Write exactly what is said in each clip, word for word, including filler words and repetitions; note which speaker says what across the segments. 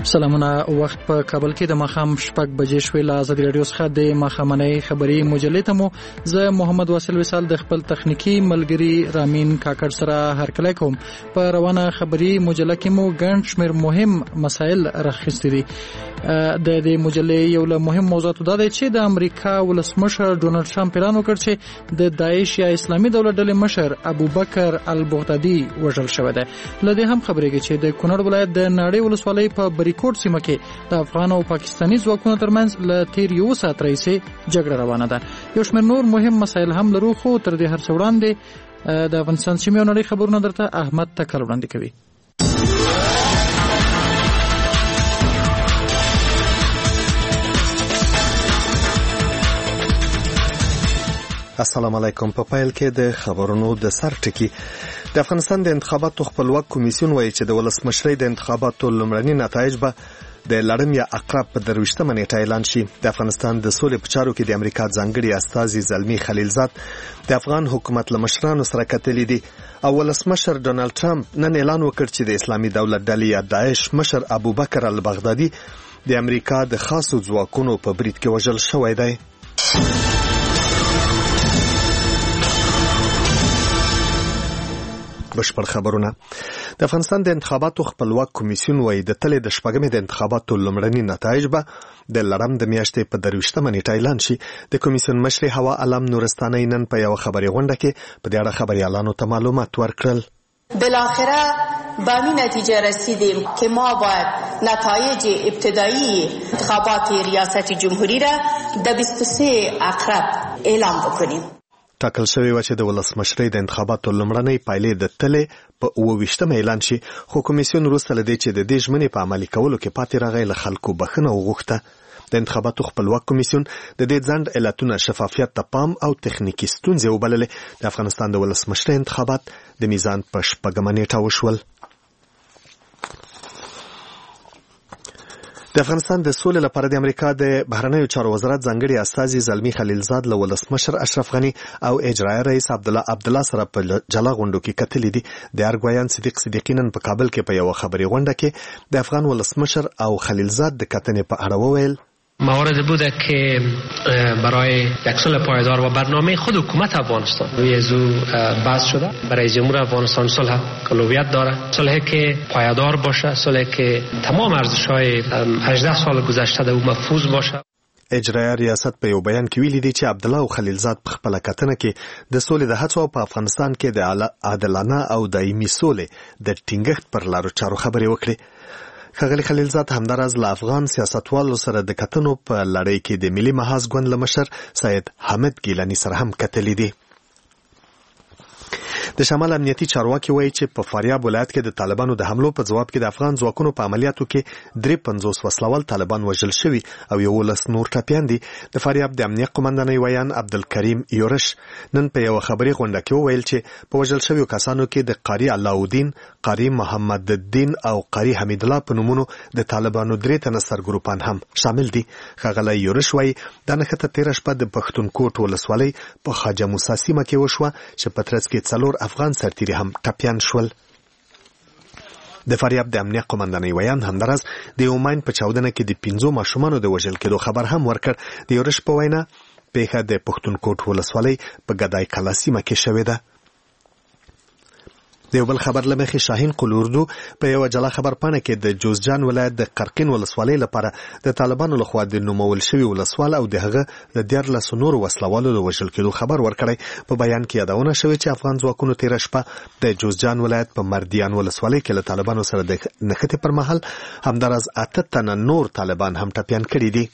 Speaker 1: سلامونه. وخت په کابل کې د ماښام شپږ بجې شوې. له ازادي راډیو څخه د ماښامنۍ خبري مجلې ته مو زه محمد واصل وصال د خپل تخنیکی ملګری رامین کاکړ سره هرکلی کوم. په روانه خبري مجله کې مو ګڼ شمېر مهم مسایل راخیستي دي. د دې مجلې یو له مهم موضوعاتو دا دی چې د امریکا ولسمشر ډونالد ټرمپ اعلان وکړ چې د داعش یا اسلامي دولت ډلې مشر ابوبکر البغدادي وژل شوی دی. له دې هم خبرېږي چې د کونړ ولایت د ناړۍ ولسوالۍ په بریکوټ سیمه کې د افغان او پاکستاني ځواکونو ترمنځ له تیر یو ساعت راهیسې جګړه روانه ده. یو شمېر نور مهم مسایل هم لرو، خو تر دې هر څه وړاندې د افغانستان سیمې او نړۍ خبرونه درته احمد تکل وړاندې کوي.
Speaker 2: السلام علیکم. په پیل کې د خبرونو د سر ټکی. د افغانستان د انتخاباتو خپلواک کمیسیون وایي چې د ولسمشرۍ د انتخاباتو لومړني نتایج به د لړم یا عقرب په درویشتمه نیټه اعلان شي. د افغانستان د سولې په چارو کې د امریکا ځانګړي استازي زلمی خلیلزاد د افغان حکومت له مشرانو سره کتلي دي او ولسمشر ډونالد ټرمپ نن اعلان وکړ چې د اسلامي دولت ډلې یا داعش مشر ابوبکر البغدادي د امریکا د خاصو ځواکونو په برید کې وژل شوی دی. بشپړ خبرونه. د افغانستان د انتخاباتو خپلواک کمیسیون وایي د تلې د شپږمې د انتخاباتو لومړني نتایج به د لړم د میاشتې په درویشتمه نیټه اعلان شي. د کمیسیون مشر هوا علم نورستاني نن په یو خبري غونډه کې په دې اړه خبريالانو ته معلومات ورکړل.
Speaker 3: بالاخره به این نتیجه رسیدیم که ما باید نتایج ابتدایی انتخابات ریاست جمهوری را در بیست و سه عقرب اعلام بکنیم.
Speaker 2: ټاکل شوی و چې د ولسمشرۍ د انتخاباتو لومړنۍ پایلې د تلې په اوه ویشتمه اعلان شي، خو کمیسیون وروسته له دې چې د دې ژمنې په عملي کولو کې پاتې راغی له خلکو بخښنه وغوښته. د انتخاباتو خپلواک کمیسیون د دې ځنډ علتونه شفافیت ته پام او تخنیکي ستونزې وبللې. د افغانستان د ولسمشرۍ انتخابات د میزان په شپږمه نیټه وشول. د افغانستان د سولې لپاره د امریکا د بهرنیو چارو وزارت ځانګړي استازي زلمی خلیلزاد له ولسمشر اشرف غنی او اجرایي رئیس عبدالله عبدالله سره په جلا غونډو کې کتلي دي. د ارګویان صدیق صدیقی نن په کابل کې په یو خبري غونډه کې د افغان ولسمشر او خلیلزاد د کتنې په اړه وویل.
Speaker 4: موارد بوده که برای یک صلح پایدار و برنامه خود حکومت افغانستان روی ازو بحث شده. برای جمهور افغانستان صلح اولویت داره، صلحی که پایدار باشه، صلحی که تمام ارزش‌های هجده سال گذشته در او محفوظ باشه.
Speaker 2: اجرایي ریاست په یو بیان کې ویلي دي چې عبدالله او خلیلزاد په خپل کتنه کې د سولې د هڅو په افغانستان کې د عادلانه او دایمي سولې د ټینګښت پر لارو چارو خبرې وکړي. ښاغلي خلیلزاد همداراز له افغان سیاستوالو سره د کتنو په لړۍ کې د ملي محاذ ګوند له مشر سید حامد ګیلاني سره هم کتلي دي. د شمال امنیتي چارواکي وایي چې په فاریاب ولایت کې د طالبانو د حملو په جواب کې د افغان ځواکونو په عملیاتو کې درې پنځوس وسلوال طالبان وژل شوي او یولس نور ټپیان دي. د فاریاب د امنیت قومندانۍ ویان عبدالکریم یورش نن په یو خبري غونډه کې وویل چې په وژل شویو کسانو کې د قاری علاءالدین، قاری محمد الدین او قاری حمید الله په نومونو د طالبانو درې تنه سرګروپان هم شامل دي. ښاغلی یورش وایي دا نښته تېره شپه د پښتونکوټ ولسوالۍ په خواجه موسی سیمه کې وشوه چې په ترڅ کې څلور افغان سرتیري هم ټپیان شول. د فاریاب د امنیت قومندانۍ ویان همداراز د یوماین په چاودنه کې د پنځو ماشومانو د وژل کېدو خبر هم ورکړ. د یورش په وینا پیښه د پښتونکوټ ولسوالۍ په ګدای کلا سیمه کې شوې ده. د یو بل خبر له مخې شاهین قلوردو په یو جلا خبر پاڼه کې د جوزجان ولایت د قرقین ولسوالۍ لپاره د طالبانو لخوا د نومول شوي ولسوال او د هغه د دیارلسو نورو وسلوالو د وژل کېدو خبر ورکړی. په بیان کې یادونه شوې چې افغان ځواکونو تېره شپه د جوزجان ولایت په مردیان ولسوالۍ کې له طالبانو سره د نښتې پر مهال همداراز اته تنه نور طالبان هم ټپیان کړي دي.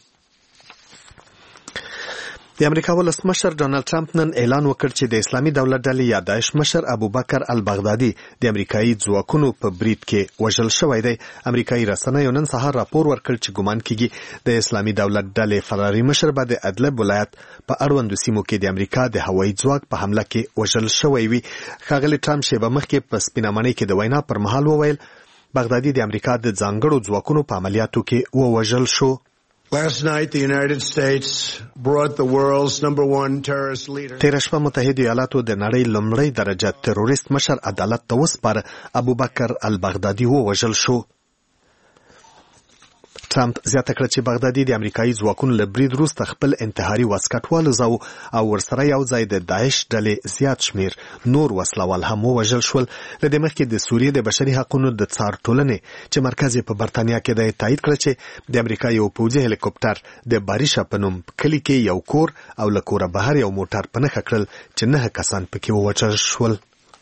Speaker 2: د امریکا ولسمشر ډونالد ټرمپ نن اعلان وکړ چې د اسلامي دولت ډلې یا داعش مشر ابوبکر البغدادي د امریکایي ځواکونو په برید کې وژل شوی دی. امریکایي رسنیو نن سهار راپور ورکړ چې ګمان کیږي د اسلامي دولت ډلې فراري مشر به د ادلب ولایت په اړوندو سیمو کې د امریکا د هوایي ځواک په حمله کې وژل شوی وي. ښاغلي ټرمپ شیبه مخکې په سپینمنۍ کې د وینا پر مهال وویل بغدادي د امریکا د ځانګړو ځواکونو په عملیاتو کې ووژل شو.
Speaker 5: Last night, the United States brought the world's number one terrorist leader.
Speaker 2: تېره شپه متحده ایالاتو د نړۍ لومړی درجه تروریست مشر عدالت ته وسپاره. ابوبکر البغدادي ووژل شو. ټرمپ زیاته کړه چې بغدادي د امریکایي ځواکونو له برید وروسته خپل انتحاري واسکټ والوځاو او ورسره یو ځای د داعش ډلې زیات شمیر نور وسلوال هم ووژل شول. له دې مخکې د سوریې د بشري حقوقو د څار ټولنې چې مرکز یې په برتانیا کې دی تایید کړ چې د امریکا یو پوځي هلیکوپټر د باریشا په نوم کلي کې یو کور او له کوره بهر یو موټر په نښه کړل چې نه کسان پکې ووژل شول.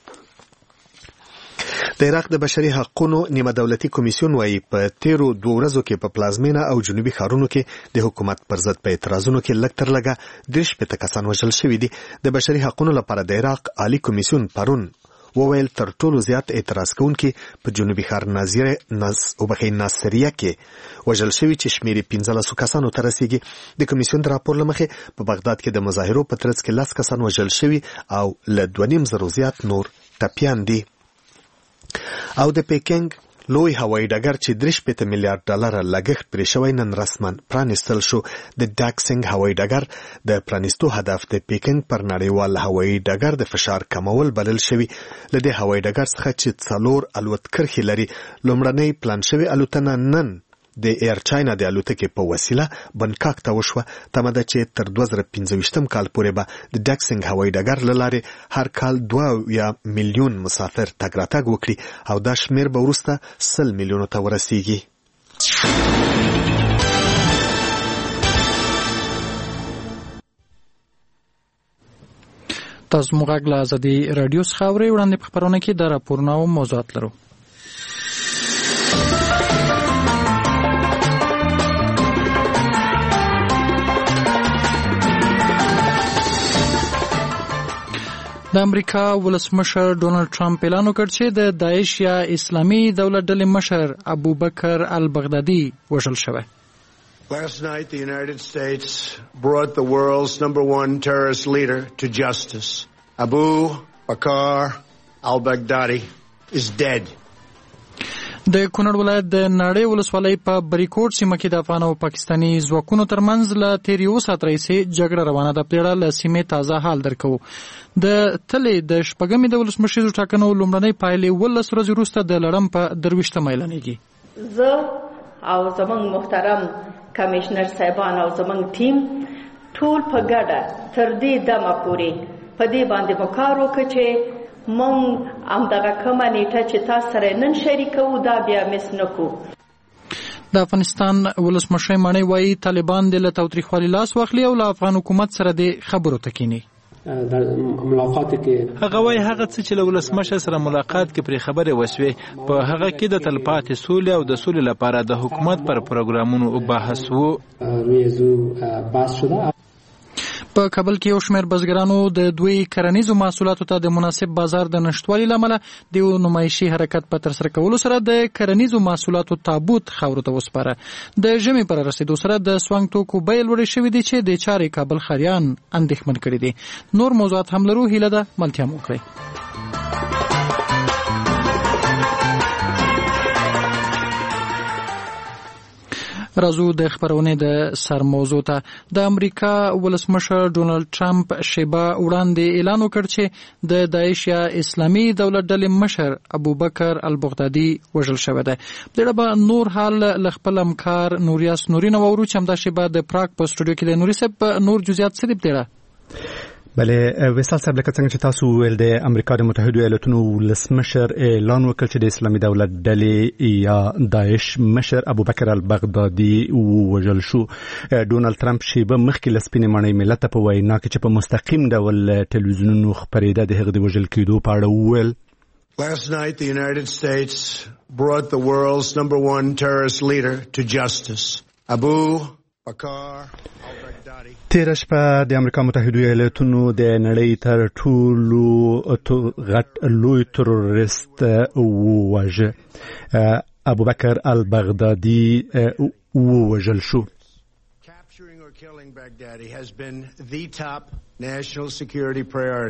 Speaker 2: د عراق د بشري حقوقو نیمه دولتي کمیسیون وايي په تیرو دوه ورځو کې په پلازمینه او جنوبي ښارونو کې د حکومت پر ضد په اعتراضونو کې لږ تر لږه دېرش شپېته کسان وژل شوي دي. د بشري حقوقو لپاره د عراق عالی کمیسیون پرون وویل تر ټولو زیات اعتراض کوونکي په جنوبي ښار ناصریه ناز او بخې ناصریه کې وژل شوي چې شمیر پنځلس کسانو ته رسیدي. د کمیسیون د راپور لمخې په بغداد کې د مظاهرو په ترڅ کې لس کسان وژل شوي او له دوه نیم زرو زیات نور ټپیان دي. او د پیکنګ لوی هوایي ډګر چې درې شپېته میلیارډ ډالر لګښت پرې شوی نن رسما پرانیستل شو. د ډاکسنګ هوایي ډګر د پرانیستو هدف د پیکنګ پر نړیوال هوایي ډګر د فشار کمول بلل شوی. له دې هوایي ډګر څخه چې څلور الوت کرښې لري لومړنۍ پلان شوی الوتنه نن د ایر چاینا د الوتکې په وسیله بنکاک ته وشوه. تمه ده چې تر دوه زره پنځه ویشتم کال پورې به د ډاکسنګ هوایي ډګر له لارې هر کال دوه یا میلیون مسافر تګ راتګ وکړي او دا شمیر به وروسته سل میلیونو ته ورسیږي.
Speaker 1: تاسو موږ غږ له ازادي رادیو څخه اورئ. وړاندې په خپرونه کې د راپورونو او موضوعات لرو. د امریکا ولسمشر ډونالد ټرمپ اعلان وکړ چې د داعش یا اسلامي دولت ډلې مشر ابوبکر البغدادي وژل شوی.
Speaker 5: Last night, the United States brought the world's number one terrorist leader to justice. Abu Bakr al-Baghdadi is dead.
Speaker 1: د کونړ ولایت د نړۍ ولسوالۍ په بریکوټ سیمه کې د افغان او پاکستاني ځواکونو ترمنځ له تیر یو ساعت راهیسې جګړه روانه ده. پېړه له سیمې تازه حال درکو. د تلې د شپږمې د ولسمشریزو ټاکنو لومړنۍ پایلې ولس ورځې وروسته د لړم په درویشتمه اعلانېږي.
Speaker 3: زه او زموږ محترم کمشنر صاحبان او زموږ ټیم ټول په ګډه تر دې دمه پورې په دې باندې مو کار وکړ چې مونږ همدغه کومه نیټه چې تاسو سره نن شریکوو دا بیا مس نه کوو.
Speaker 1: د افغانستان ولسمشر مانی وایي طالبان د له تاوتریخوالي لاس واخلي او له افغان حکومت سره د خبرو ته کینی.
Speaker 6: ملاقات کې هغه وایي هغه څه چې له ولسمشر سره ملاقات کې پرې خبرې وشوې په هغه کې د تلپاتې سولې او د سولې لپاره د حکومت پر پروګرامونو بحث وو.
Speaker 1: رویزو بحث شده. په کابل کې یو شمېر بزګرانو د دوی کرنیزو محصولاتو ته د مناسب بازار د نشټوالي له امله د یو نمایشي حرکت په ترسره کولو سره د کرنیزو محصولاتو تابوت خاورو ته وسپاره. د ژمي پر رسیدو سره د سوانګ توکو بیې لوړې شوې دي چې د چارې کابل ښاریان اندېښمن کړي دي. نور موضوعات هم لرو. هیله ده ملتیا مو کړئ. راځو د خبرونه د سر موضوع ته. د امریکا ولسمشر ډونالد ټرمپ شیبه وړاندې اعلان وکړ چې د داعش یا اسلامي دولت ډلې مشر ابوبکر البغدادي وژل شوی دی. دغه به نور حال ل خپل همکار نوریاس نورین وورو چې همدا شیبه د پراګ په سټوډیو کې د نوري صاحب نور جزئیات څه دی.
Speaker 7: بله وصال صاحب لکه څنګه چې تاسو ویل د امریکا د متحده ایالاتونو ولسمشر اعلان وکړ چې د اسلامي دولت ډلې یا داعش مشر ابوبکر البغدادي وژل شو. ډونالد ټرمپ شیبه مخکې له سپینې ماڼۍ ملت ته په وینا کې چې په مستقیم ډول ټلویزیونونو خپرېده د هغه د وژل کېدو په اړه وویل.
Speaker 5: Last night, the United States brought the world's number one terrorist leader to justice. Abu Bakr al-Baghdadi.
Speaker 7: تیره شپه د امریکا متحده ایالاتونو د نړۍ تر ټولو غټ لوی تروریست وواژه ابوبکر البغدادي ووژل شو.
Speaker 5: Capturing or killing Baghdadi has been the top national security priority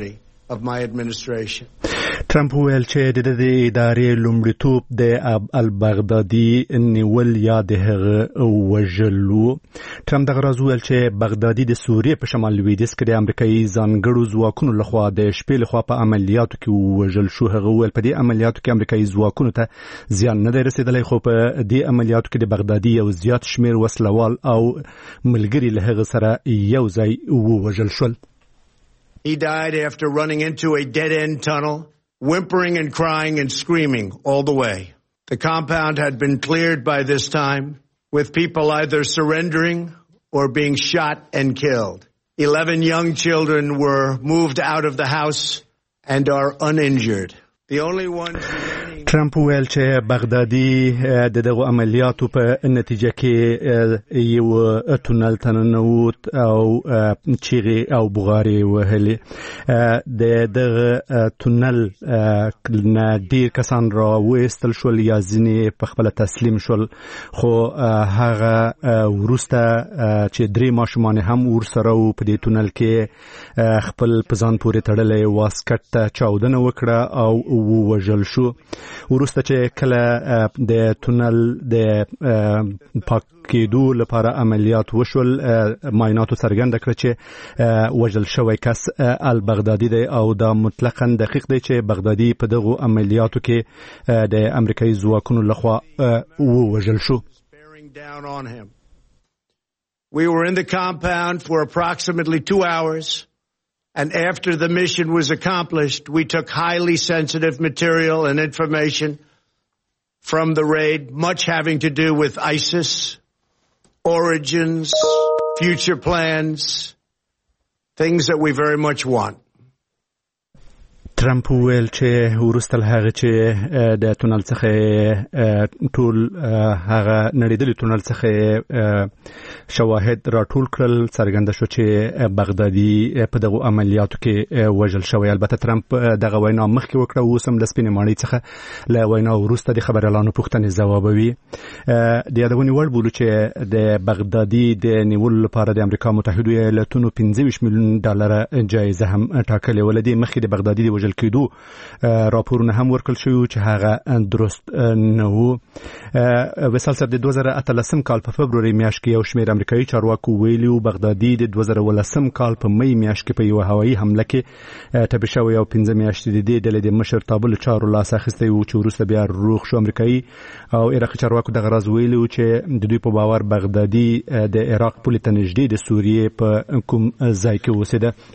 Speaker 5: of my administration.
Speaker 7: ټرمپ ویل چې د دې ادارې لومړیتوب د البغدادي نیول یا د هغه وژلو. ټرمپ دغه راز ویل چې بغدادي د سوریې په شمال لویدیځ کې د امریکایي ځانګړو ځواکونو لخوا د شپې لخوا په عملیاتو کې وژل شو. هغه ویل په دې عملیاتو کې امریکایي ځواکونو ته زیان نه دی رسیدلی، خو په دې عملیاتو کې د بغدادي یو زیات شمیر وسلوال او ملګري له هغه سره یو ځای ووژل شول.
Speaker 5: He died after running into a dead-end tunnel, whimpering and crying and screaming all the way. The compound had been cleared by this time, with people either surrendering or being shot and killed. Eleven young children were moved out of the house and are uninjured. The only ones remaining...
Speaker 7: ټرمپ ویل چې بغدادي د دغه عملیاتو په نتیجه کې یو تونل ته ننوت او چیغې او بغارې وهلې. د دغه تونل نه ډېر کسان را وایستل شول یا ځینې په خپله تسلیم شول، خو هغه وروسته چې درې ماشومان هم ورسره وو په دې تونل کې خپل په ځان پورې تړلی واسکټ ته چاودنه وکړه او ووژل شو. وروسته چې کله د تونل د پاک کېدو لپاره عملیات وشول، معایناتو څرګنده کړه چې وژل شوی کس البغدادي دی او دا مطلقاً دقیق دی چې بغدادي په دغو عملیاتو کې د امریکایي ځواکونو لخوا ووژل شو.
Speaker 5: We were in the compound for approximately two hours. And after the mission was accomplished, we took highly sensitive material and information from the raid, much having to do with ISIS, origins, future plans, things that we very much want.
Speaker 7: ټرمپ ویل چې وروسته له هغه چې د تونل څخه ټول هغه نړیدلي تونل څخه شواهد راټول کړل، څرګنده شو چې بغدادي په دغو عملیاتو کې وژل شوی. البته ټرمپ دغه وینا مخکې وکړه، اوس هم له سپینې ماڼۍ څخه له وینا وروسته د خبریالانو پوښتنې ځوابوي. د یادونې وړ بولو چې د بغدادي د نیولو لپاره د امریکا متحدو ایالتونو پنځه ویشت میلیون ډالره جایزه هم ټاکلې وه. له دې مخکې د بغدادي د وژل کېدو راپورونه هم ورکړل شوي چې هغه درست نه وو. وصال صاحب د دوه زره اتلسم کال په فبروري میاشت کې یو شمېر امریکایي چارواکو ویلي وو بغدادي د دوه زره ولسم کال په می میاشت کې په یوه هوایي حمله کې ټپي شوی او پنځه میاشتې د دې ډلې د مشر تابلو چارو لاس اخیستی وو چې وروسته بیا روغ شو. امریکایي او عراقي چارواکو دغه راز ویلي وو چې د دوی په باور بغدادي د عراق پولې ته نږدې د سوریې په کوم ځای کې اوسېده.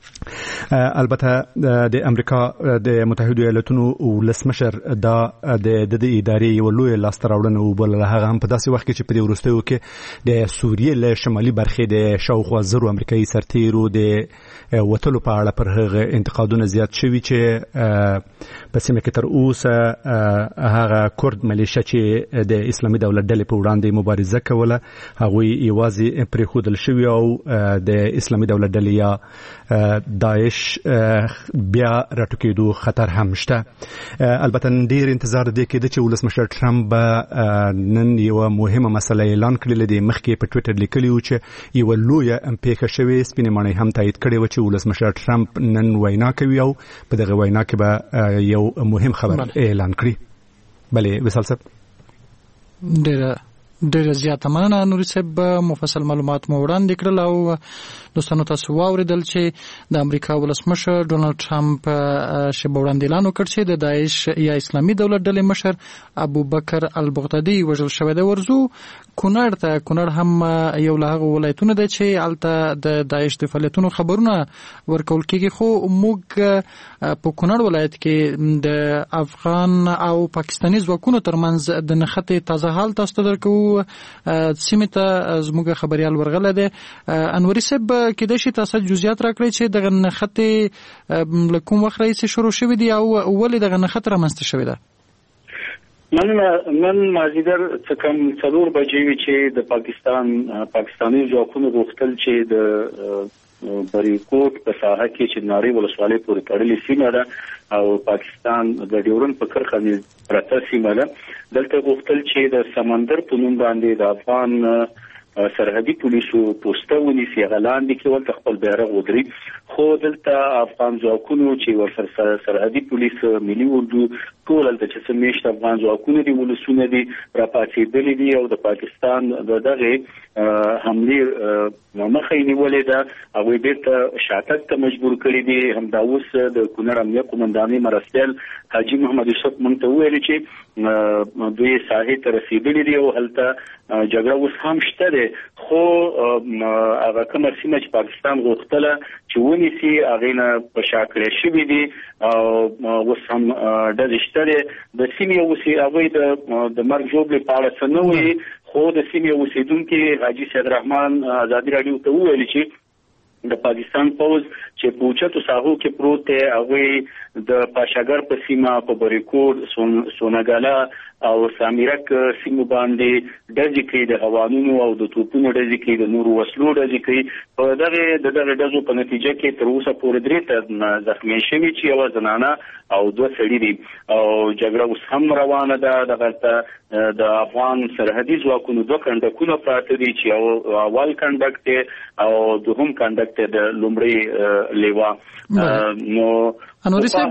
Speaker 7: البته د امریکا د متحدو ایالتونو ولسمشر دا د د ادارې یو لوی لاسته راوړنه وبلله، هغه هم په داسې وخت کې چې په دې وروستیو کې د سوریې له شمالي برخې د شاوخوا زرو امریکایي سرتیرو د وتلو په اړه پر هغه انتقادونه زیات شوي چې په سیمه کې تر اوسه هغه کورد ملیشه چې د اسلامي دولت ډلې په وړاندې مبارزه کوله هغوی یوازې پرېښودل شوي او د اسلامي دولت ډلې یا داعش بیا راټوکېدو خطر هم شته. البته ډېر انتظار دی کېده چې ولسمشر ټرمپ به نن یوه مهمه مسله اعلان کړې. د مخکې په ټویټر لیکلي وو چې یوه لویه پیښه شوې، سپینې ماڼۍ هم تایید کړې وه چې ولسمشر ټرمپ نن وینا کوي او په دغه وینا کې به یو مهم خبر اعلان کړي. بلې وصال صاحب
Speaker 1: ډېره ډېره زیاته مننه نوري صاحب، مفصل معلومات مو وړاندې کړل او دوستانو تاسو واوریدل چې د امریکا ولسمشر ډونالد ټرمپ شب وړاندې اعلان وکړ چې د داعش یا اسلامي دولت ډلې مشر ابوبکر البغدادي وژل شوی دی. ورزو کونړ ته کونړ هم یو له هغو ولایتونو دی چې هلته د داعش د فعالیتونو خبرونه ورکول کېږي، خو موږ په کونړ ولایت کې د افغان او پاکستاني ځواکونو ترمنځ د نښتې تازه حال تاسو ته درکوو. سیمې ته زموږ خبریال ورغلی دی. انوري صاحب کېدای شي تاسو جزئیات راکړئ چې دغه نښتې له کوم وخت راهیسې شروع شوې دي او ولې دغه نښته رامنځته شوې ده؟
Speaker 8: نن نن مازدیګر څه کم څلور بجې وې چې د پاکستان پاکستاني ځواکونو غوښتل چې د بریکوټ په ساحه کې چې ناری ولسوالۍ پورې تړلې سیمه ده او پاکستان د ډیورن په کرښه کې پرته سیمه ده، دلته غوښتل چې د سمندر په نوم باندې د افغان سرحدي پولیسو پوسټه ونیسي غلاندې کې ولته خپل بیرغ ودري خو دلته افغان ځواکونو چې ورسره سرحدي پولیس ملي اردو ټول دلته چې سمېشت افغان ځواکونه دي ولسونه دي راپاتېدلي دي او د پاکستان د دغه حملې مخه یې نیولې ده هغوی بیرته شاتګ ته مجبور کړي دي. همدا اوس د کونړ امنیه قومندانۍ مرستیال حاجي محمد یوسف موږ ته وویل چې دوی ساحې ته رسېدلي دي او هلته جګړه اوس هم شته ده خو هغه کومه سیمه چې پاکستان غوښتله چې ونیسي هغې نه په شا کړی شوي دي او اوس هم ډزې شته ده. د سیمې اوسې هغوی د مرګ ژوبلې په اړه څه نه وایي خو د سیمې اوسېدونکي حاجي سید رحمان ازادي راډیو ته وویل چې د پاکستان پوز چې په اوچتو ساحو کې پروت دی هغوی د پاشاګر په سیمه په بریکوټ سونګالا او سامیرک سیمو باندې ډزې کوي د هوانونو او د توپونو ډزې کوي د نورو وسلو ډزې کوي. په دغه د دغه ډزو په نتیجه کې تر اوسه پورې درې تنه زخمي شوي چې یوه زنانه او دوه سړي دي او جګړه اوس هم روانه ده. دغلته د افغان سرحدي ځواکونو دوه کنډکونه پراته دي چې یو اول کنډک دی او دوهم کنډک دی د لومړي لیوا. نو
Speaker 1: انوري صاحب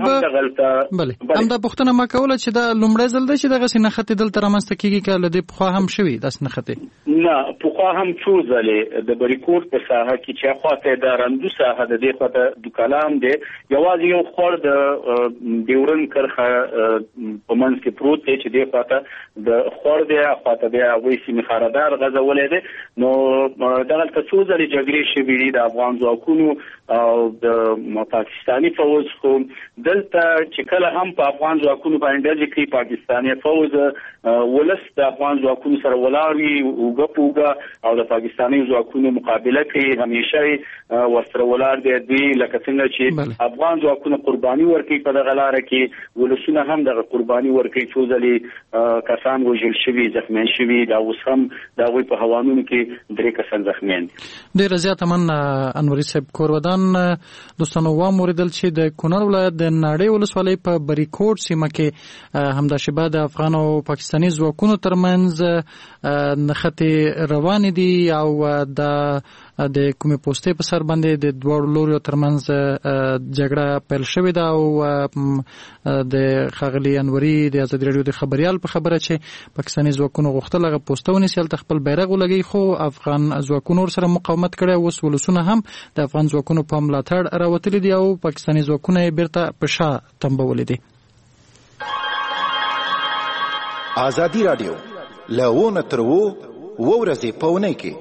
Speaker 1: بله همدا پوښتنه ما کوله چې دا لومړی ځل دی چې دغسې نښتې دلته رامنځته کېږي که له دې پخوا هم شوي داسې نښتې؟
Speaker 8: نه پخوا هم څو ځلې د بریکوټ په ساحه کې چې خواته د رندو ساحه د دې خواته دوکالام دی یوازې یو خور د ډیورن کرښه په منځ کې پروت دی چې دې خواته د خور دی خواته بیا هغوی سیمې خاردار غځولی دی. نو دغلته څو ځلې جګړې شوي دي د افغان ځواکونو او د پاکستاني فوج خو دلته چې کله هم په افغان ځواکونو باندې ډزې کوي پاکستاني فوج ولس د افغان ځواکونو سره ولاړ وي اوږه په اوږه او د پاکستاني ځواکونو مقابله کوي همیشه یې ورسره ولاړ دی. دوی لکه څنګه چې افغان ځواکونه قرباني ورکوي په دغه لاره کې ولسونه هم دغه قرباني ورکوي. څو ځلې کسان وژل شوي زخمیان شوي دا اوس هم د هغوی په هوانونو کې درې کسان زخمیان دي.
Speaker 1: ډېره زیاته مننه انوري صاحب. کورودان دوستانو واورېدل چې د کونړ ولایت د ناړۍ ولسوالۍ په بریکوټ سیمه کې همداشبه د افغان او پاکستاني ځواکونو ترمنځ نښتې روانې دي او د د کومې پوستې په سر باندې د دواړو لوریو ترمنځ جګړه پیل شوې ده او د ښاغلي انوري د ازادي راډیو د خبریال په خبره چې پاکستاني ځواکونو غوښتل هغه پوسته ونیسي هلته خپل بیرغ ولګوي خو افغان ځواکونو ورسره مقاومت کړی. اوس ولسونه هم د افغان ځواکونو په ملاتړ راوتلي دي او پاکستاني ځواکونه یې بیرته په شا تمبولي دي.
Speaker 9: ازادي راډیو لونه تر وو ورځې په اونۍ کې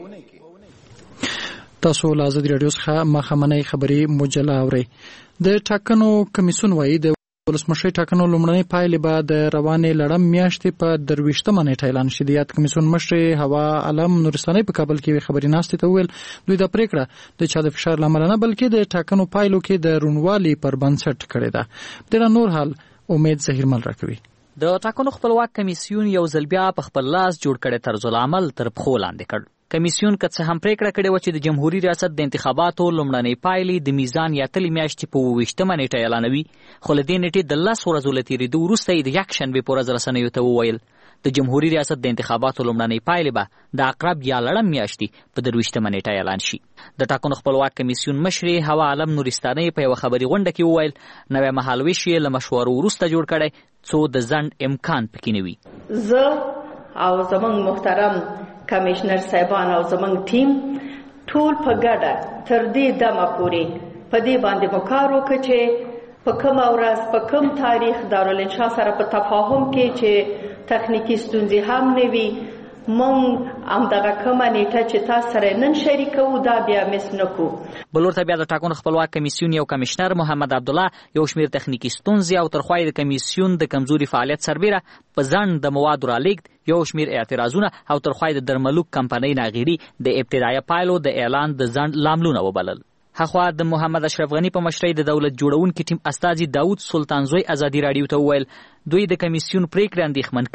Speaker 1: تاسو له ازادي راډیو څخه ماښامنۍ خبري مجله اورئ. د ټاکنو کمیسیون وایي د ولسمشرۍ ټاکنو لومړنۍ پایلې به د روانې لړم میاشتې په درویشتمه نیټه اعلان شي. د یاد کمیسیون مشرې هوا علم نورستانۍ په کابل کې یوې خبري ناستې ته وویل دوی دا پریکړه د چا د فشار له امله نه بلکې د ټاکنو پایلو کې د روڼوالي پر بنسټ کړې ده. ډېر نور حال امید زهیرمل راکوي.
Speaker 10: د ټاکنو خپلواک کمیسیون یو ځل بیا په خپل لاس جوړ کړی طرز العمل تر پښو لاندې کړ. کمیسیون که څه هم پریکړه کړې وه چې د جمهوري ریاست د انتخاباتو لومړنۍ پایلې د میزان یا اتلې میاشتې په اووه ویشتمه نیټه اعلانوي خو له دې نیټې د لس ورځو له تېرېدو وروسته یې د یکشنبې په ورځ رسنیو ته وویل د جمهوري ریاست د انتخاباتو لومړنۍ پایلې به د عقرب یا لړم میاشتې په درویشتمه نیټه اعلان شي. د ټاکنو خپلواک کمیسیون مشرې هوا علم نورستانۍ په یوه خبري غونډه کې وویل نوی مهالویش یې له مشورو وروسته جوړ کړی څو د ځنډ امکان پکې نه وي.
Speaker 3: زه او زموږ محترم کمیشنر صاحبان او زموږ ټیم ټول په ګډه تر دې دمه پورې په دې باندې مو کار وکړ چې په کومه ورځ په کوم تاریخ دارالانشا سره په تفاهم کې چې تخنیکی ستونزې هم نه وي مونږ همدغه کومه نیټه چې تاسو سره نن شریکوو دا بیا مس نه کوو.
Speaker 10: بل ورته بیا د ټاکنو خپلواک کمیسیون یو کمیشنر محمد عبدالله یو شمېر تخنیکي ستونزې او ترخوا د کمیسیون د کمزوري فعالیت سربیره په ځنډ د موادو رالېږد یو شمېر اعتراضونه او ترخوا د درملوک کمپنۍ ناغیري د ابتدایه پایلو د اعلان د ځنډ لاملونه وبلل. هخوا د محمد اشرف غنی په مشرۍ د دولت جوړونکي ټیم استازي داود سلطانزوی ازادي راډیو ته وویل دوی د کمیسیون پریکړې اندېښمن کړي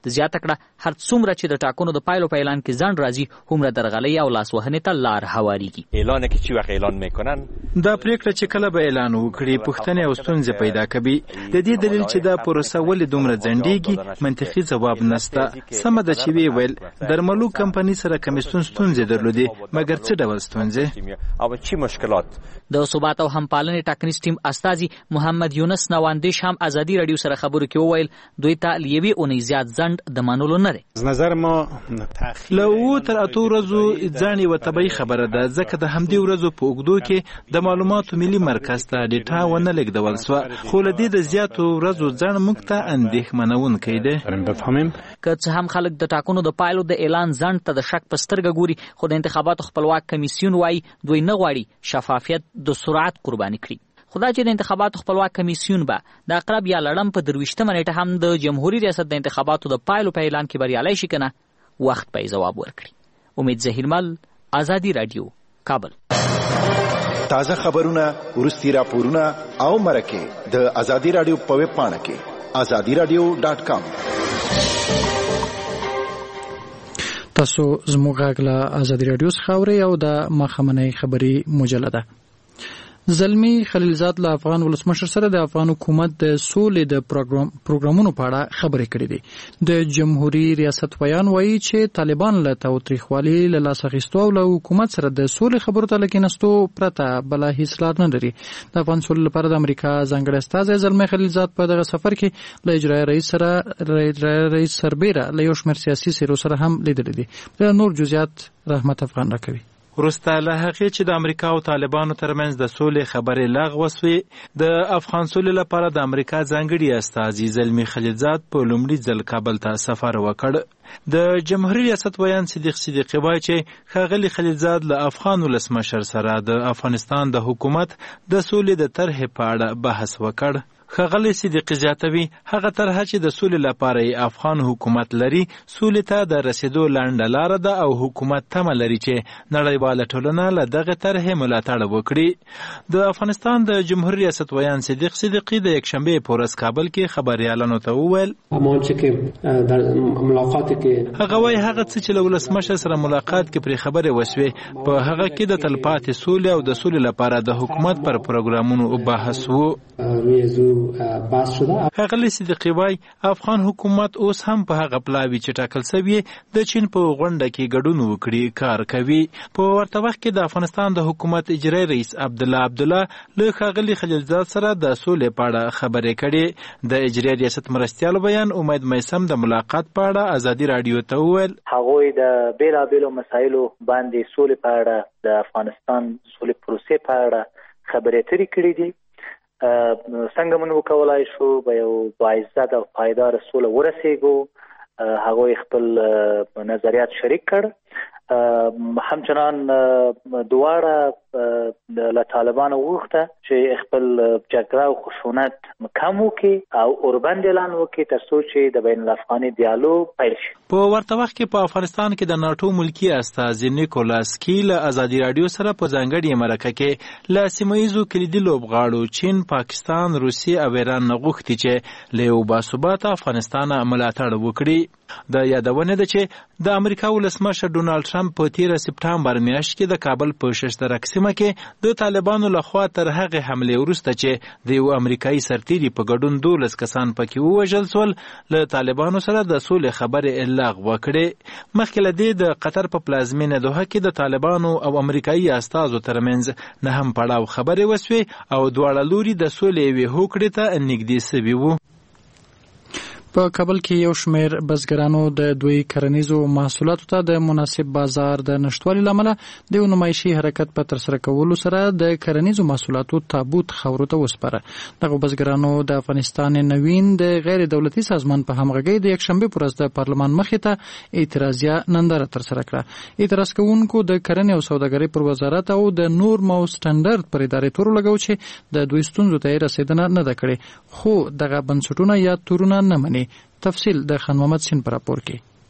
Speaker 10: د زیاته کړه هر څومره چې د ټاکنو د پایلو په اعلان کې ځنډ راځي هومره درغلۍ او لاسوهنې ته لار هواریږي.
Speaker 11: اعلان کې چې وخت اعلان میکنن
Speaker 6: دا پریکړه چې کله به اعلان وکړي پوښتنې او ستونزې پیدا کوي. د دې دلیل چې دا پروسه ولې دومره ځنډېږي منطقي ځواب نشته. سمه ده چې وی ویل درملو کمپنۍ سره کمیسیون ستونزې درلودې مګر څه ډول ستونزې
Speaker 11: او چی مشکلات.
Speaker 10: د ثبات او همپالنې ټاکنیز ټیم استازي محمد یونس نواندیش هم ازادي رادیو سره خبرو کې وویل دوی ته لیوي اونۍ زیات ځنډ د منلو نه دی.
Speaker 6: نظر ما له و تر اتو ورځو ځان یوه طبیعي خبره ده ځکه د همدې ورځو په اوږدو کې د معلوماتو ملي مرکز ته ډیټا ونه لېږدول سوه خو له دې د زیاتو ورځو ځنډ موږ ته اندېښمنونکی دی.
Speaker 10: که څه هم خلک د ټاکنو د پایلو د اعلان ځنډ ته د شک په سترګه ګوري خو د انتخاباتو خپلواک کمیسیون وایي دوی نه غواړي شفافیت د سرعت قرباني کړي. خدا چې د انتخاباتو خپلواک کمیسیون به د اقرب یا لړم په درویشتمه نیټه هم د جمهوریت ریاست د انتخاباتو د پایلو په اعلان کې بریالی شي کنه وخت به جواب ورکړي. امید ظهیرمل آزادی رادیو کابل.
Speaker 9: تازه خبرونه ورستی راپورونه او مرکه د آزادی رادیو په ویب پاڼه کې آزادی رادیو ډاټ کام.
Speaker 1: تاسو زموږ غږ له آزادی رادیو څخه اورئ او د ماښامنۍ خبري مجله ده. زلمی خلیلزاد له افغان ولسمشر سره د افغان حکومت د سولې د پروګرامونو په اړه خبرې کړې دي. د جمهوریت ریاست ویان وایي چې طالبان له تاوتریخوالي له لاس اخیستو او له حکومت سره د سولې خبرو ته له کېناستو پرته بله هیڅ لار نه لري. د افغان سولې لپاره د امریکا ځانګړی استازی زلمی خلیلزاد په دغه سفر کې له اجرایي رئیس سره اجرایي رئیس سربیره له یو شمېر سیاسي څېرو سره هم لیدلي دي. د نور جزئیات رحمت افغان راکوي.
Speaker 6: وروسته له هغې چې د امریکا او طالبانو ترمنځ د سولې خبرې لغوه سوې د افغان سولې لپاره د امریکا ځانګړي استازي زلمی خلیلزاد په لومړي ځل کابل ته سفر وکړ. د جمهوریت ریاست ویان صدیق صدیقی وایي چې ښاغلي خلیلزاد له افغان ولسمشر سره د افغانستان د حکومت د سولې د طرحې په اړه بحث وکړ. ښاغلی صدیقي زیاتوي هغه طرحه چې د سولې لپاره یې افغان حکومت لري سولې ته د رسیدو لنډه لاره ده او حکومت تمه لري چې نړیواله ټولنه له دغه طرحې ملاتړ وکړي. د افغانستان د جمهوریت ریاست ویان صدیق صدیقي د یکشنبې په ورځ کابل کې خبریالانو ته وویل هغه وایي هغه څه چې له ولسمشر سره ملاقات کې پرې خبرې وسوې په هغه کې د تلپاتې سولې او د سولې لپاره د حکومت پر پروګرامونو بحث و. ښاغلی صدیقي وایي افغان حکومت اوس هم په هغه پلاوي چې ټاکل سوي د چین په غونډه کې ګډون وکړي کار کوي. په ورته وخت کې د افغانستان د حکومت اجرایي رئیس عبدالله عبدالله له ښاغلي خلیلزاد سره د سولې په اړه خبرې کړې. د اجرایي ریاست مرستیال بیان امید میسم د ملاقات په اړه ازادي رادیو ته وویل
Speaker 12: هغوی د بیلابیلو مسایلو باندې سولې په اړه د افغانستان سولې پروسې په اړه خبرې اترې کړې دي. څنګه موږ وکولای شو به یو باعزت او پایدار سوله ورسېږو هغوی خپل نظریات شریک کړ. همچنان دواړه له طالبانو وغوښته چې خپل جګړه او خشونت کم وکړي او اوربند اعلان وکړي تر څو چې د بین الافغاني دیالوګ پیل شي.
Speaker 6: په ورته وخت کې په افغانستان کې د ناټو ملکی استازي نیکولاس کی له ازادي رادیو سره په ځانګړي مرکه کې له سیمه ییزو کلیدي لوبغاړو چین، پاکستان، روسیې او ایران نه غوښتي چې له یو باثباته افغانستان ملاتړ وکړي. د یادونه ده چې د امریکا ولسمشر ډونالډ ټرمپ په تیره سپټمبر میاشت کې د کابل په ششترک سیمه کې د طالبانو لخوا تر هغې حملې وروسته چې د یو امریکایي سرتیري په ګډون دولس کسان پکې ووژل سول له طالبانو سره د سولې خبرې لغوه کړې. مخکې له دې د قطر په پلازمینه دوحه کې د طالبانو او امریکایي استازو ترمنځ نه هم پړاو خبرې وسوې او دواړه لوري د سولې یوې هوکړې ته نږدې سوي وو.
Speaker 1: په کابل کې یو شمېر بزګرانو د دوی کرنیزو محصولاتو ته د مناسب بازار د نشټوالي له امله د یو نمایشي حرکت په ترسره کولو سره د کرنیزو محصولاتو تابوت خاورو ته وسپاره. دغه بزګرانو د افغانستان نوین د غیر دولتي سازمان په همغږۍ د یکشنبې په ورځ د پارلمان مخې ته اعتراضیه ننداره ترسره کړه. اعتراض کوونکو د کرنې او سوداګرۍ پر وزارت او د نورم او سټنډرډ پر ادارې تور لګو چې د دوی ستونزو ته یې رسېدنه نه ده کړې خو دغه بنسټونه یا تورونه نه مني. تفصیل د خان محمد سین پر راپور کې.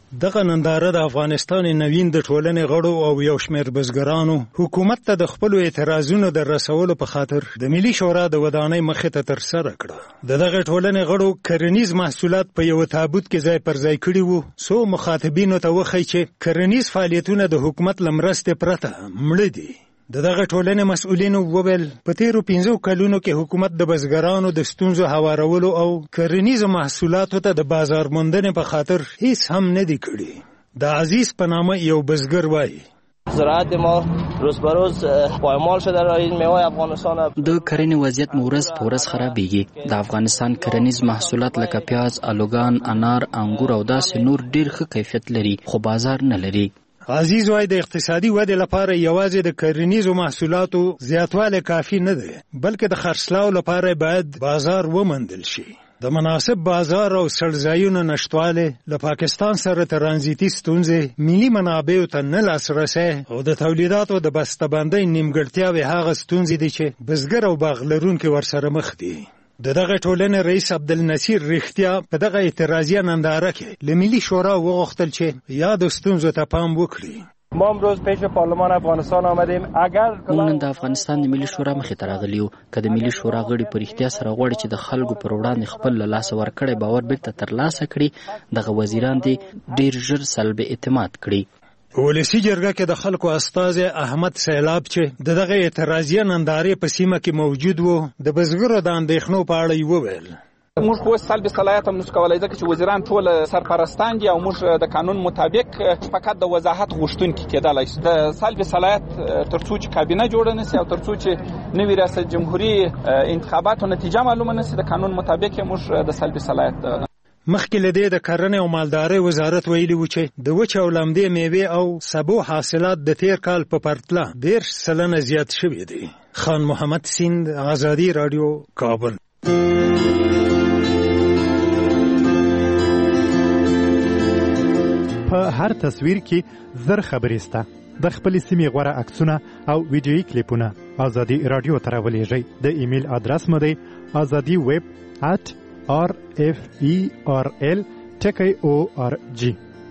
Speaker 13: دغه ننداره د افغانستان نوین د ټولنې غړو او یو شمېر بزګرانو حکومت ته د خپلو اعتراضونو د رسولو په خاطر د ملي شورا د ودانۍ مخې ته ترسره کړه. د دغه ټولنې غړو کرنیز محصولات په یو تابوت کې ځای پر ځای کړي وو. څو مخاطبینو ته وښیي چې کرنیز فعالیتونه د حکومت له مرستې پرته مړه دي. د دغه ټولنې مسؤلینو وویل په تیرو پنځو کلونو کې حکومت د بزګرانو د ستونزو هوارولو او کرنیزو محصولاتو ته د بازار موندنې په خاطر هیڅ هم نه دی کړی. د عزیز په نامه یو بزګر وایي
Speaker 14: زراعت ما روز به روز پایمال شده در این میوه افغانستان.
Speaker 15: د کرنې وضعیت مو ورځ په ورځ خرابېږي. د افغانستان کرنیز محصولات لکه پیاز، آلوګان، انار، انګور او داسې نور ډیر ښه کیفیت لري خو بازار نه لري.
Speaker 13: عزیز وای د اقتصادي ودې لپاره یوازې د کرنیزو محصولاتو زیاتوالی کافی نه دی، بلکې د خرڅلاو لپاره باید بازار وموندل شي. د مناسب بازار او سړځایونو نشتوالی له پاکستان سره ترانزیتي ستونزې، ملي منابعو ته نه لاسرسی او د تولیداتو د بسته‌بندۍ نیمګړتیاوې هغه ستونزې دي چې بزګر او باغ لرونکي ورسره مخ دي. د دغه ټولنې رئیس عبدالنصیر رښتیا په دغه اعتراضیه ننداره کې له ملي شورا وغوښتل چې یادو ستونزو ته پام وکړي.
Speaker 14: ما امروز پیش پارلمان افغانستان آمدیم. اگر
Speaker 15: موږ نن د افغانستان د ملي شورا مخې ته راغلي یو. که د ملي شورا غړي په رښتیا سره غواړي چې د خلکو پر وړاندې خپل له لاسه ورکړی باور بیرته ترلاسه کړي، دغه وزیران دې ډېر ژر سلب اعتماد کړي.
Speaker 13: ولسی جرګه کې د خلکو استازی احمد سیلاب چې د دغه اعتراضیه نندارې په سیمه کې موجود وو، د بزګرو د اندېښنو په اړه یې وویل
Speaker 16: موږ خو سلب صلاحیت هم نشو کولای ځکه چې وزیران ټول سرپرستان دي او موږ د قانون مطابق فقط د وضاحت غوښتونکي کېدلای شي. د سلب صلاحیت ترڅو چې کابینه جوړه نشي او ترڅو چې نوی ریاست جمهوریت انتخاباتو نتیجه معلومه نشي د قانون مطابق موږ د سلب صلاحیت.
Speaker 13: مخکې له دې د کرنې او مالدارۍ وزارت ویلي و چې د وچې او لمدې میوې او سبو حاصلات د تیر کال په پرتله دېرش سلنه زیات شوي دي. خان محمد سیند، آزادي راډیو، کابل.
Speaker 7: په هر تصویر کې زر خبرې سته. د خپلې سیمې غوره عکسونه او ویډیویي کلیپونه آزادي راډیو ته راولېږئ. د ایمیل ادرس مو دی آزادي ویب ات آر اف ای آر ال ټکی او آر جی.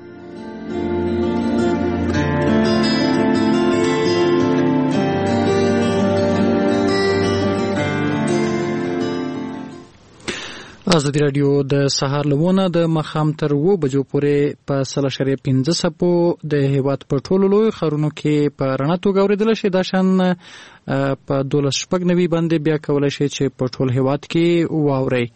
Speaker 1: ازادي راډیو د سهار لمونه د مخام تر و بجو پورې په سل شری پنځه سپو د هیواد په ټولو لوی خرونو کې په رڼا توګه اوریدل شي. دا شان په دولس شپږ نوي باندې بیا کولای شي چې په ټول هیواد کې واوري.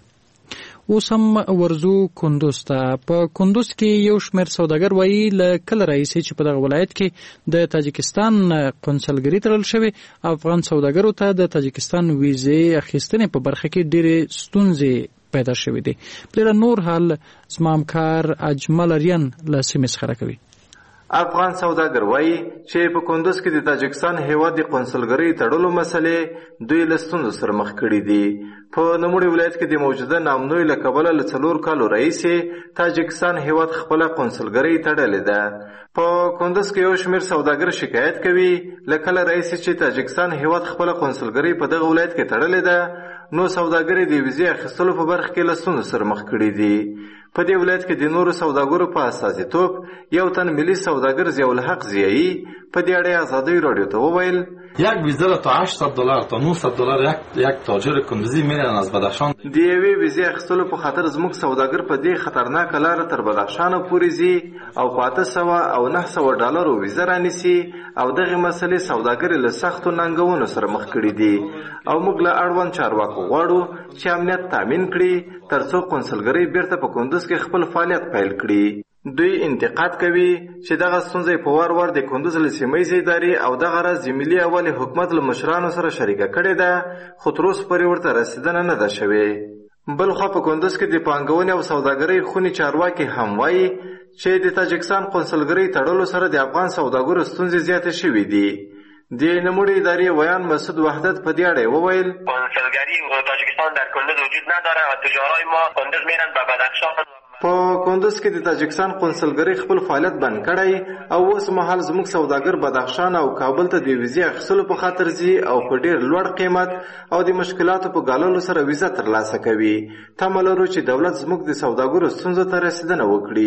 Speaker 1: اوس هم ورزو کندوز ته. په کندوز کې یو شمېر سوداګر وایي له کله راهیسې چې په دغه ولایت کې د تاجکستان قونسلګري تړل شوې، افغان سوداګرو ته د تاجکستان ویزې اخیستنې په برخه کې ډېرې ستونزې پیدا شوې دي. بلره نور حال زما همکار اجمل اریان له سیمې څخه راکوي.
Speaker 17: افغان سوداګر وایي چې په کندوز کې د تاجکستان هیواد د قونسلګرۍ تړلو مسلې دوی له ستونزو سره مخ کړي دي. په نوموړي ولایت کې د موجوده ناامنۍ له کبله له څلور کالو راهیسې تاجکستان هیواد خپله قونسلګرۍ تړلې ده. په کندوز کې یو شمېر سوداګر شکایت کوي له کله راهیسې چې تاجکستان هیواد خپله قونسلګرۍ په دغه ولایت کې تړلې ده، نو سوداګر د ویزې اخیستلو په برخه کې له ستونزو سره مخ کړي دي. په دې ولایت کې د نورو سوداګرو په استازیتوب یو تن ملي سوداګر ضیاءالحق ضیایی په دې اړه ازادي راډیو ته وویل
Speaker 18: یک ویزه تا هشتصد دلار تا نهصد دلار یک یک تاجر کندوزی میرن از بدخشان.
Speaker 17: د یوې ویزې اخیستلو په خاطر زموږ سوداګر په دې خطرناکه لاره تر بدخشان پورې ځي او په اته سوه او نهه سوه ډالرو ویزه رانیسي او دغه مسلې سوداګر له سختو ننګونو سره مخ کړي دي او موږ له اړوند چارواکو غواړو چې امنیت تامین کړي ترڅو قونسلګرۍ بیرته په کندوز کې خپل فعالیت پیل کړي. دوی انتقاد کوي چې دغه ستونزې په وار وار د کندوز له سیمهییزې ادارې او دغه راز د ملي اولي حکومت له مشرانو سره شریکه کړې ده، خو تر اوسه پورې ورته رسېدنه نه ده شوې. بل خوا په کندوز کې د پانګونې او سوداګرۍ خونې چارواکي هم وایي چې د تاجکستان قونسلګرۍ تړلو سره د افغان سوداګرو ستونزې زیاتې شوې دي. د نوموړي ادارې ویان مسعود وحدت په دې اړه وویل
Speaker 19: قونسلګرۍ تاجکستان در کندوز وجود نداره و تجارای ما کندوز میرن به بدخشان.
Speaker 17: په کندوز کې د تاجکستان قونسلګرۍ خپل فعالیت بند کړی او اوس مهال زموږ سوداګر بدخشان او کابل ته د ویزې اخیستلو په خاطر ځي او په ډېر لوړ قیمت او د مشکلاتو په ګاللو سره ویزه ترلاسه کوي. تمه لرو چې دولت زموږ د سوداګرو ستونزو ته رسېدنه وکړي.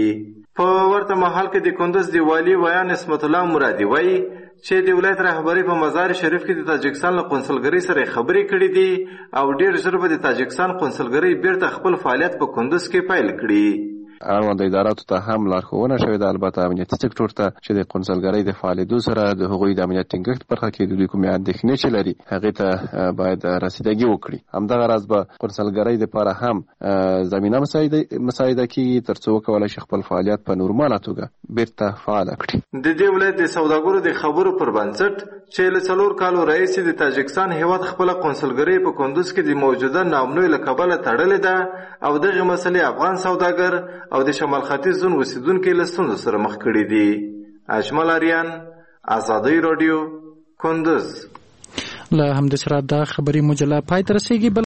Speaker 17: په ورته مهال کې د کندوز د والي ویا نسبت الله مرادي وایي چې د ولایت رهبري په مزار شریف کې د تاجکستان له قونسلګرۍ سره خبرې کړې دي او ډېر ژر به د تاجکستان قونسلګرۍ بیرته خپل فعالیت په کندوز کې پیل کړي.
Speaker 20: اړوند اداراتو ته هم لارښوونه شوې ده، البته امنیتي سکتور ته چې د قونسلګرۍ د فعالیدو سره د هغوی د امنیت ټینګښت برخه کې د دوی کومې اندېښنې چې لري هغې ته باید رسیدګي وکړي. همدغه راز به قونسلګرۍ دپاره هم زمینه مساعده کېږي تر څو وکولی شي خپل فعالیت په نورماله توګه بیرته فعاله کړي.
Speaker 17: د دې ولایت د سوداګرو د خبرو پر بنسټ چې له څلور کالو راهیسې د تاجکستان هېواد خپله قونسلګرۍ په کندوز کې د موجوده ناامنیو له کبله تړلې ده او دغې مسلې افغان سوداګر او د شمال ختیځ زون اوسیدونکي له ستونزو سره مخ کړي دي. اجمل اریان، ازادي راډیو، کندوز.
Speaker 1: له همدې سره دا خبري مجله پای ته رسیږي.